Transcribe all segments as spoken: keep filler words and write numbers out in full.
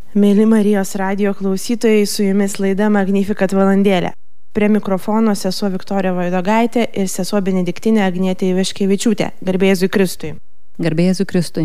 Mėly Marijos radijo klausytojai, su jumis laida Magnificat valandėlė. Prie mikrofono sesuo Viktorija Vaidogaitė ir sesuo Benediktinė Agnietė Ivaškevičiūtė. Garbė Jėzui Kristui. Garbė Jėzui Kristui.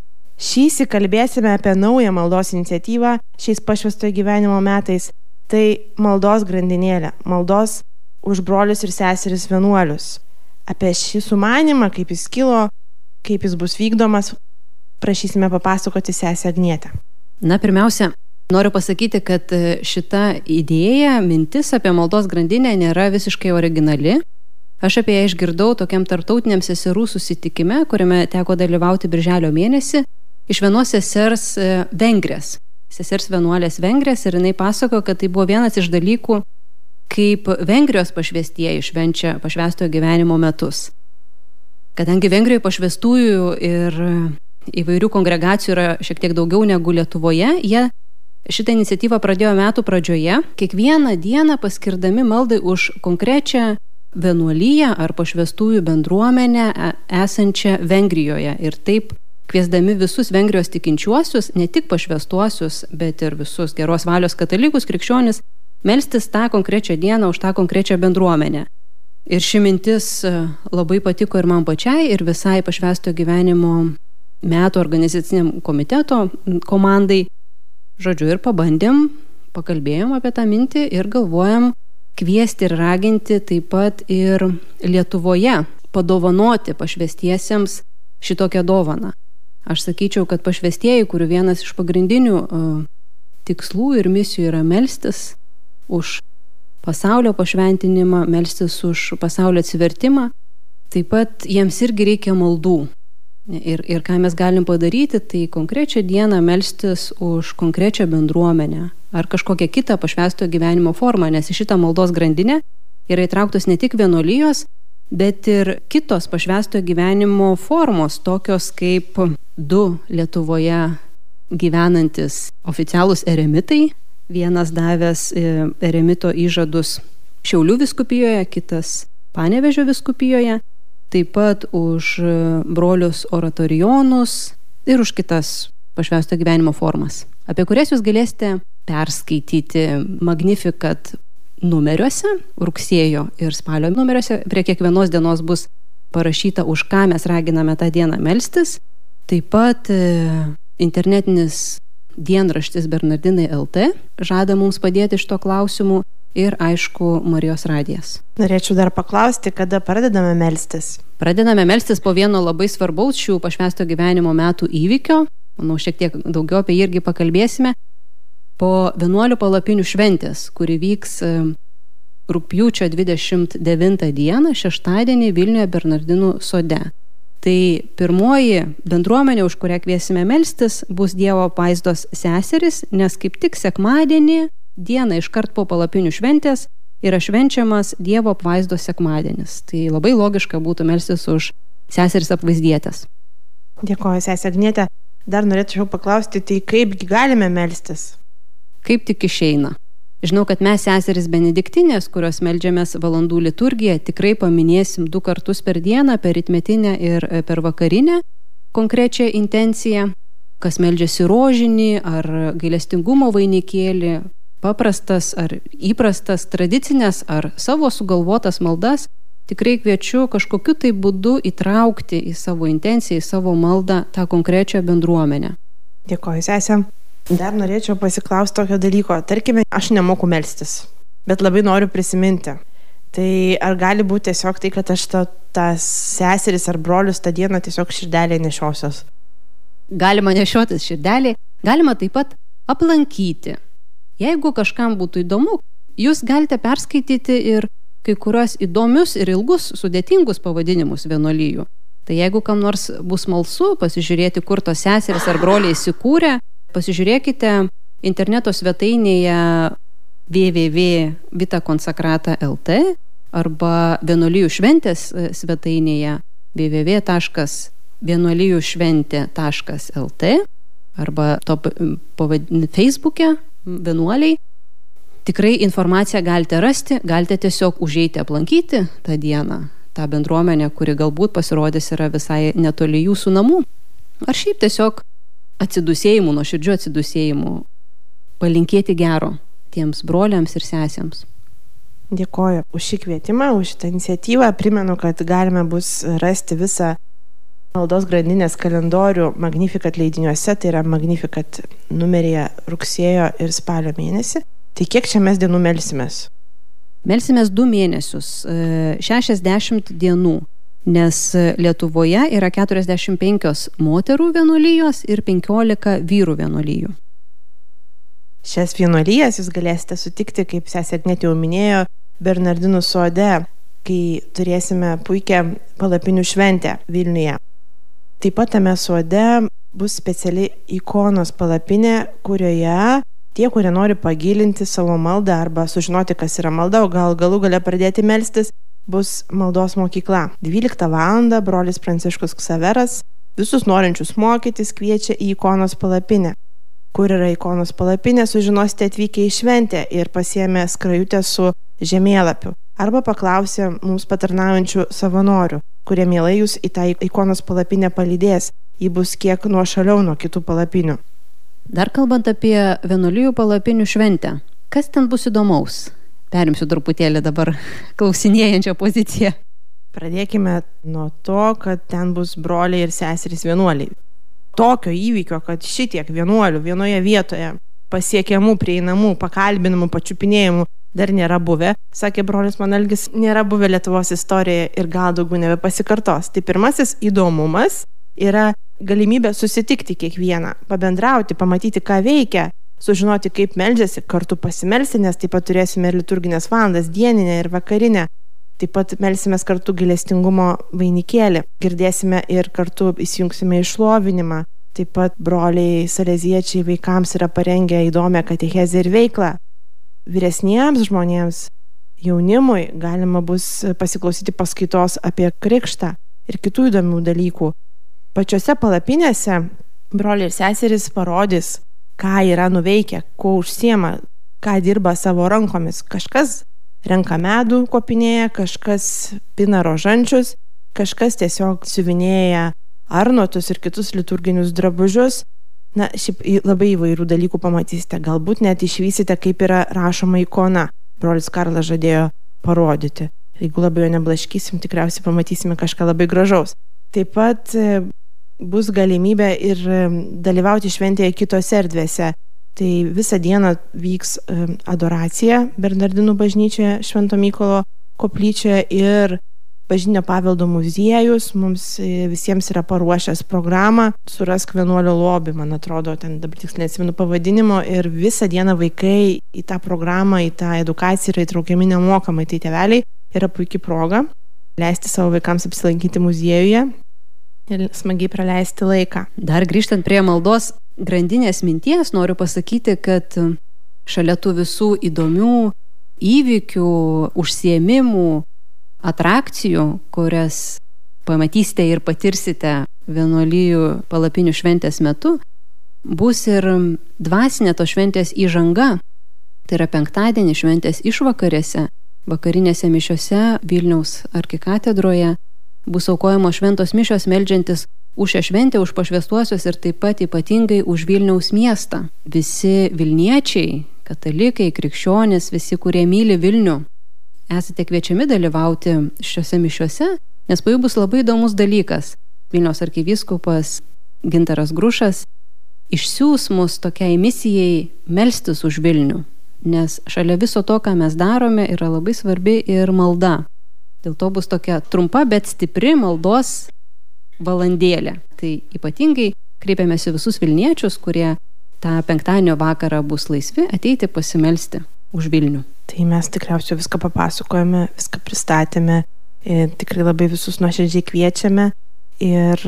Šįsyk kalbėsime apie naują maldos iniciatyvą šiais pašvęstojo gyvenimo metais. Tai maldos grandinėlė, maldos už brolius ir seseris vienuolius. Apie šį sumanimą, kaip jis kilo, kaip jis bus vykdomas, prašysime papasakoti sesę Agnietę. Na, pirmiausia, noriu pasakyti, kad šita idėja, mintis apie maldos grandinę nėra visiškai originali. Aš apie ją išgirdau tokiam tarptautiniam seserų susitikime, kuriame teko dalyvauti birželio mėnesį, iš vienos sesers Vengrės, sesers vienuolės Vengrės, ir jinai pasako, kad tai buvo vienas iš dalykų, kaip Vengrijos pašvęstieji švenčia pašvęstojo gyvenimo metus. Kadangi Vengrijoje pašvęstųjų ir įvairių kongregacijų yra šiek tiek daugiau negu Lietuvoje, jie šitą iniciatyvą pradėjo metų pradžioje, kiekvieną dieną paskirdami maldai už konkrečią vienuoliją ar pašvęstųjų bendruomenę esančią Vengrijoje. Ir taip kviesdami visus Vengrijos tikinčiuosius, ne tik pašvęstuosius, bet ir visus geros valios katalikus, krikščionis, melstis tą konkrečią dieną už tą konkrečią bendruomenę. Ir ši mintis labai patiko ir man pačiai, ir visai pašvęstojo gyvenimo metų organizaciniam komiteto komandai. Žodžiu, ir pabandėm, pakalbėjom apie tą mintį ir galvojam kviesti ir raginti taip pat ir Lietuvoje padovanoti pašvęstiesiems šitokią dovaną. Aš sakyčiau, kad pašvęstieji, kurių vienas iš pagrindinių uh, tikslų ir misijų yra melstis už pasaulio pašventinimą, melstis už pasaulio atsivertimą, taip pat jiems irgi reikia maldų. Ir, ir ką mes galim padaryti, tai konkrečią dieną melstis už konkrečią bendruomenę ar kažkokią kitą pašvęstojo gyvenimo formą, nes į šitą maldos grandinę yra įtrauktos ne tik vienuolijos, bet ir kitos pašvęstojo gyvenimo formos, tokios kaip du Lietuvoje gyvenantis oficialūs eremitai, vienas davęs eremito įžadus Šiaulių vyskupijoje, kitas Panevėžio vyskupijoje, taip pat už brolius oratorijonus ir už kitas pašvęstojo gyvenimo formas, apie kurias jūs galėsite perskaityti Magnificat numeriuose, rugsėjo ir spalio numeriuose. Prie kiekvienos dienos bus parašyta, už ką mes raginame tą dieną melstis. Taip pat internetinis dienraštis Bernardinai L T žada mums padėti šito klausimu. Ir, aišku, Marijos radijas. Norėčiau dar paklausti, kada pradedame melstis? Pradedame melstis po vieno labai svarbaus šių pašvęstojo gyvenimo metų įvykio. Manau, šiek tiek daugiau apie jį irgi pakalbėsime. Po vienuolių palapinių šventės, kuri vyks rugpjūčio dvidešimt devintą dieną, šeštadienį Vilniuje Bernardinų sode. Tai pirmoji bendruomenė, už kurią kviesime melstis, bus Dievo apvaizdos seserys, nes kaip tik sekmadienį dieną iškart po palapinių šventės yra švenčiamas Dievo apvaizdos sekmadienis. Tai labai logiška būtų melstis už seseris apvaizdietės. Dėkoju, sesė Agnietė. Dar norėčiau paklausti, tai kaipgi galime melstis? Kaip tik išeina. Žinau, kad mes seseris Benediktinės, kurios meldžiamės valandų liturgiją, tikrai paminėsim du kartus per dieną, per rytmetinę ir per vakarinę konkrečią intenciją, kas meldžiasi rožinį ar gailestingumo vainikėlį, paprastas ar įprastas, tradicinės ar savo sugalvotas maldas, tikrai kviečiu kažkokiu tai būdu įtraukti į savo intenciją, į savo maldą tą konkrečią bendruomenę. Dėkoju, sesė. Dar norėčiau pasiklausti tokio dalyko. Tarkime, aš nemoku melstis, bet labai noriu prisiminti. Tai ar gali būti tiesiog tai, kad aš tą, tą seseris ar brolius tą dieną tiesiog širdelėje nešiosios? Galima nešiotis širdelėje, galima taip pat aplankyti. Jeigu kažkam būtų įdomu, jūs galite perskaityti ir kai kurios įdomius ir ilgus, sudėtingus pavadinimus vienuolijų. Tai jeigu kam nors bus smalsu pasižiūrėti, kur tos seserys ar broliai įsikūrė, pasižiūrėkite interneto svetainėje w w w taškas vita consacrata taškas l t arba vienuolijų šventės svetainėje w w w taškas vienuolijų šventė taškas l t arba to pavadinti Facebook'e vienuoliai. Tikrai informaciją galite rasti, galite tiesiog užeiti aplankyti tą dieną, tą bendruomenę, kuri galbūt pasirodys yra visai netoli jūsų namų. Ar šiaip tiesiog atsidusėjimu, nuoširdžiu atsidusėjimu palinkėti gero tiems broliams ir sesėms. Dėkoju už šį kvietimą, už šitą iniciatyvą. Primenu, kad galime bus rasti visą maldos grandinės kalendorių Magnificat leidiniuose, tai yra Magnificat numeryje rugsėjo ir spalio mėnesį. Tai kiek čia mes dienų melsimės? Melsimės du mėnesius, šešiasdešimt dienų, nes Lietuvoje yra keturiasdešimt penkios moterų vienuolijos ir penkiolika vyrų vienuolijų. Šias vienuolijas jūs galėsite sutikti, kaip sesė Agnetė jau minėjo, Bernardinų sode, kai turėsime puikią palapinių šventę Vilniuje. Taip pat tame sode bus speciali ikonos palapinė, kurioje tie, kurie nori pagilinti savo maldą arba sužinoti, kas yra malda, o gal galų gale pradėti melstis, bus maldos mokykla. dvyliktą valandą brolis Pranciškus Ksaveras visus norinčius mokytis kviečia į ikonos palapinę. Kur yra ikonos palapinė, sužinosite atvykę į šventę ir pasiėmę skrajutę su žemėlapiu. Arba paklausę mums patarnaujančių savanorių, kurie mielai jūs į tą ikonos palapinę palydės. Ji bus kiek nuošaliau nuo kitų palapinių. Dar kalbant apie vienuolijų palapinių šventę, kas ten bus įdomaus? Perimsiu truputėlį dabar klausinėjančią poziciją. Pradėkime nuo to, kad ten bus broliai ir seserys vienuoliai. Tokio įvykio, kad šitiek vienuolių vienoje vietoje pasiekiamų, prieinamų, pakalbinamų, pačiupinėjimų dar nėra buvę, sakė brolis Manalgis, nėra buvę Lietuvos istorijoje ir gal daugiau nebepasikartos. Tai pirmasis įdomumas yra galimybė susitikti kiekvieną, pabendrauti, pamatyti, ką veikia, sužinoti, kaip meldžiasi, kartu pasimelsti, nes taip pat turėsime ir liturginės valandas, dieninę ir vakarinę. Taip pat melsimės kartu gailestingumo vainikėlį, girdėsime ir kartu įsijungsime išlovinimą. Taip pat broliai saleziečiai vaikams yra parengę įdomią katechezę ir veiklą. Vyresniems žmonėms, jaunimui galima bus pasiklausyti paskaitos apie krikštą ir kitų įdomių dalykų. Pačiose palapinėse broliai ir seserys parodys, ką yra nuveikę, kuo užsiema, ką dirba savo rankomis. Kažkas renka medų kopinėje, kažkas pina rožančius, kažkas tiesiog siuvinėja arnotus ir kitus liturginius drabužius. Na, šiaip labai įvairių dalykų pamatysite. Galbūt net išvysite, kaip yra rašoma ikona. Brolis Karlas žadėjo parodyti. Jeigu labai jo neblaškysim, tikriausiai pamatysime kažką labai gražaus. Taip pat bus galimybė ir dalyvauti šventėje kitose erdvėse. Tai visą dieną vyks adoracija Bernardinų bažnyčioje, Švento Mykolo koplyčioje ir Bažnytinio paveldo muziejus mums visiems yra paruošęs programą Surask vienuolio lobį, man atrodo, ten dabar tiksliai neatsimenu pavadinimo, ir visą dieną vaikai į tą programą, į tą edukaciją yra įtraukiami nemokamai. Tai tėveliai yra puikia proga leisti savo vaikams apsilankyti muziejuje ir smagiai praleisti laiką. Dar grįžtant prie maldos grandinės minties, noriu pasakyti, kad šalia tų visų įdomių įvykių, užsiėmimų, atrakcijų, kurias pamatysite ir patirsite vienuolijų palapinių šventės metu, bus ir dvasinė to šventės įžanga. Tai yra penktadienį šventės išvakarėse, vakarinėse mišiose Vilniaus arkikatedroje bus aukojamos šventos mišios meldžiantis už šią šventę, už pašvęstuosius ir taip pat ypatingai už Vilniaus miestą. Visi Vilniečiai, katalikai, krikščionys, visi, kurie myli Vilnių, esate kviečiami dalyvauti šiuose mišiuose, nes po jų bus labai įdomus dalykas. Vilniaus arkivyskupas Gintaras Grušas išsiųs mus tokiai misijai melstis už Vilnių, nes šalia viso to, ką mes darome, yra labai svarbi ir malda. Dėl to bus tokia trumpa, bet stipri maldos valandėlė. Tai ypatingai kreipiamės į visus vilniečius, kurie tą penktadienio vakarą bus laisvi ateiti pasimelsti už Vilnių. Tai mes tikriausiai viską papasakojame, viską pristatėme, tikrai labai visus nuoširdžiai kviečiame. Ir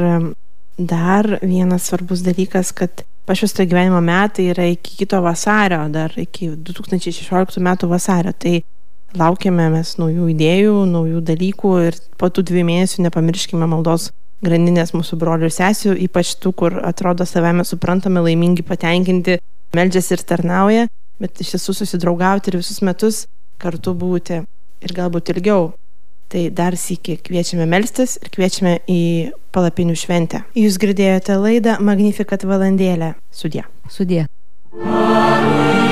dar vienas svarbus dalykas, kad pašvęstojo gyvenimo metai yra iki kito vasario, dar iki du tūkstančiai šešioliktų metų vasario. Tai laukiame mes naujų idėjų, naujų dalykų ir po tų dviejų mėnesių nepamirškime maldos grandinės mūsų brolių ir sesių, ypač tų, kur atrodo savame suprantame, laimingi, patenkinti, meldžiasi ir tarnauja, bet iš tiesų susidraugauti ir visus metus kartu būti ir galbūt ilgiau. Tai dar sykį kviečiame melstis ir kviečiame į palapinių šventę. Jūs girdėjote laidą Magnificat valandėlę. Sudie. Sudie. Amen.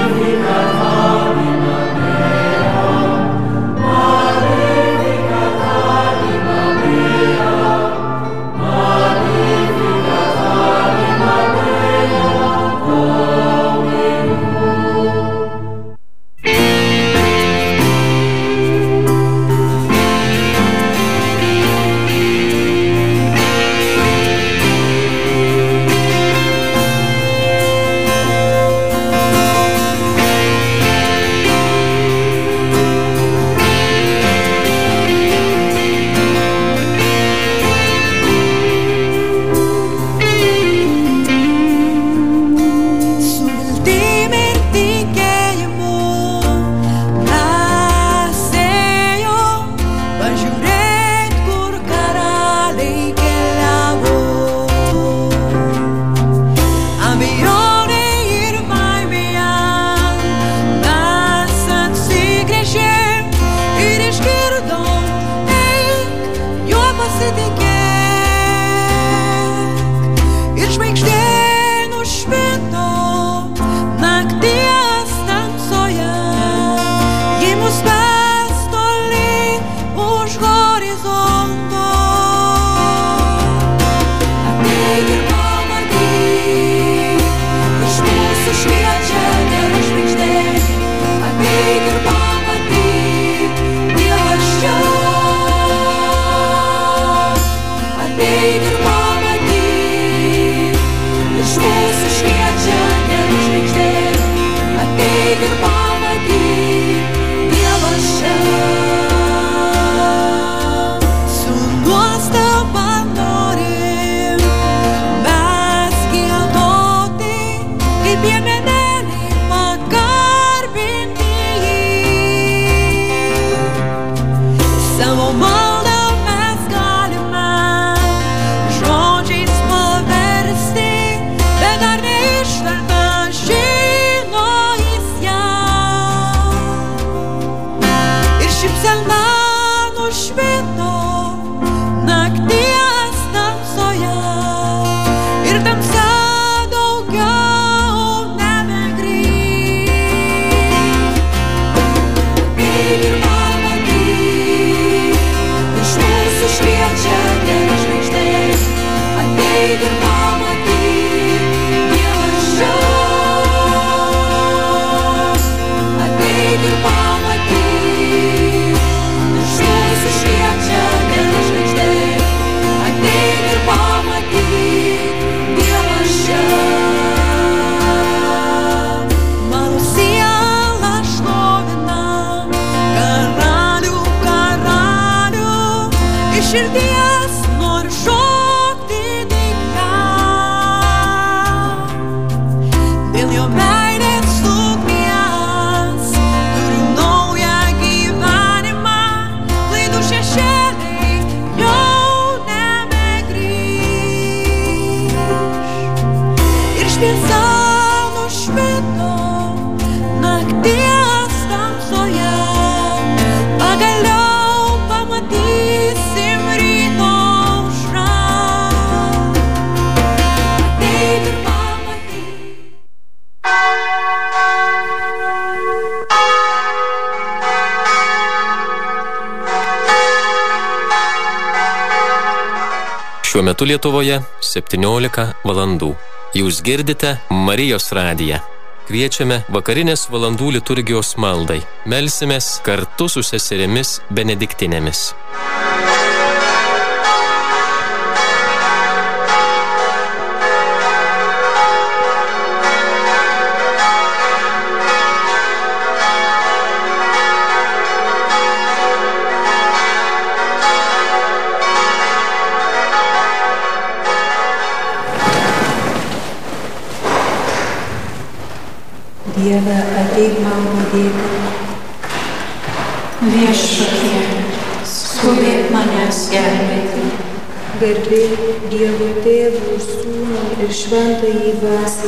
ateik ir pamatyk Dievas čia. Su nuostaba norim mes giedoti, kaip piemenėliai pagarbinti jį. Savo maldą mes galime žodžiais paversti, bet dar neištarta žino jis ją. Ir šypsena nušvito nakties tamsoje, ir tamsa daugiau nebegrįš. Ateik ir pamatyk, iš mūsų šviečia gera žvaigždė. Ateik ir pamatyk Dievas čia. Ateik ir pamatyk, iš mūsų šviečia gera žvaigždė. Ateik ir pamatyk Dievas čia. Mano siela šlovina karalių, karalių, iš širdies noriu šokti tik jam. Dėl jo meilės ugnies turiu naują gyvenimą, klaidų šešėliai jau nebegrįš. Ir šviesa nušvito nakties tamsoje, pagaliau pamatysim ryto aušrą. Ateik ir pamatyk. Šiuo metu Lietuvoje septyniolika valandų. Jūs girdite Marijos radiją. Kviečiame vakarinės valandų liturgijos maldai. Melsimės kartu su seserimis benediktinėmis. Dieve, ateik man padėti. Viešpatie, skubėk manęs gelbėti. Garbė Dievui Tėvui ir Sūnui ir Šventajai Dvasiai,